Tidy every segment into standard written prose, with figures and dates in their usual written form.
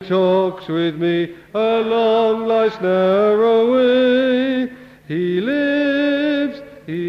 talks with me along life's narrow way. He lives,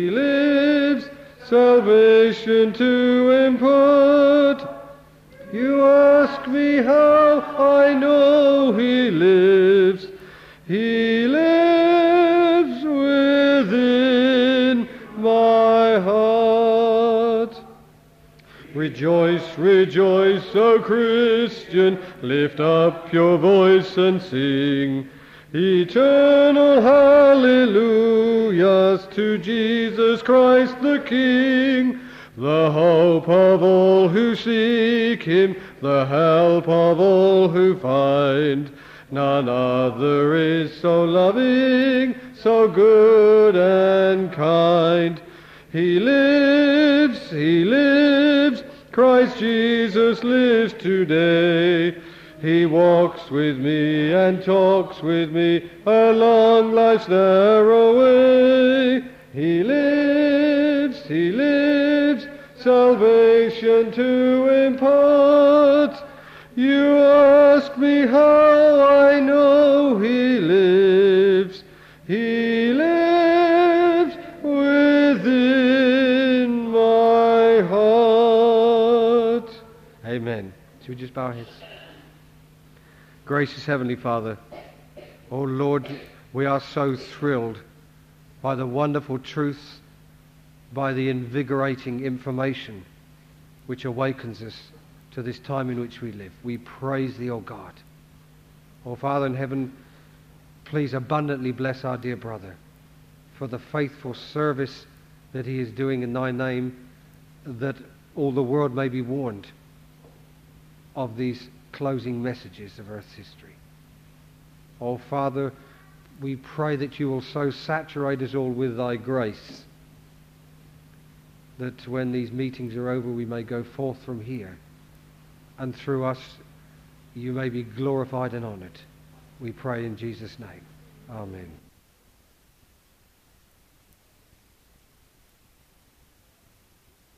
salvation to impart. You ask me how I know he lives. He lives within my heart. Rejoice, rejoice, O Christian, lift up your voice and sing eternal hallelujahs to Jesus Christ the King, the hope of all who seek him, the help of all who find. None other is so loving, so good and kind. He lives, Christ Jesus lives today. He walks with me and talks with me along life's narrow way. He lives, salvation to impart. You ask me how I know he lives. He lives within my heart. Amen. Should we just bow our heads? Gracious Heavenly Father, oh Lord, we are so thrilled by the wonderful truths, by the invigorating information which awakens us to this time in which we live. We praise thee, O God. O Father in heaven, please abundantly bless our dear brother for the faithful service that he is doing in thy name, that all the world may be warned of these closing messages of Earth's history. Oh Father, we pray that you will so saturate us all with thy grace that when these meetings are over we may go forth from here, and through us you may be glorified and honored. We pray in Jesus' name. Amen.